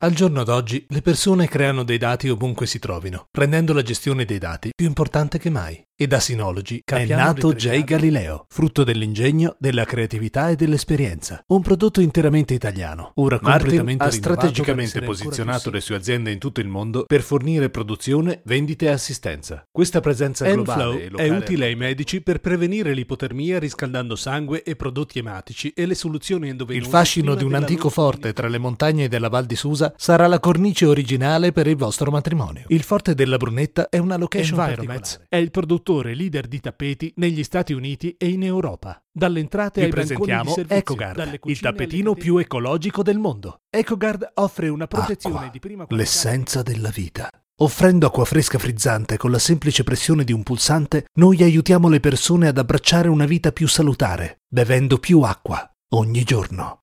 Al giorno d'oggi le persone creano dei dati ovunque si trovino, rendendo la gestione dei dati più importante che mai. E da Synology è nato J Galileo, frutto dell'ingegno, della creatività e dell'esperienza. Un prodotto interamente italiano, ora completamente ha strategicamente posizionato le sue aziende in tutto il mondo per fornire produzione, vendite e assistenza. Questa presenza globale N-Flow è utile ai medici per prevenire l'ipotermia riscaldando sangue e prodotti ematici e le soluzioni endovenose. Il fascino di un antico forte tra le montagne della Val di Susa sarà la cornice originale per il vostro matrimonio. Il forte della Brunetta è una location Enviromeds è il produttore leader di tappeti negli Stati Uniti e in Europa. Dalle entrate ai presentiamo EcoGuard, il tappetino più ecologico del mondo. EcoGuard offre una protezione Acqua, di prima qualità. l'essenza della vita. Offrendo acqua fresca frizzante con la semplice pressione di un pulsante, noi aiutiamo le persone ad abbracciare una vita più salutare, bevendo più acqua ogni giorno.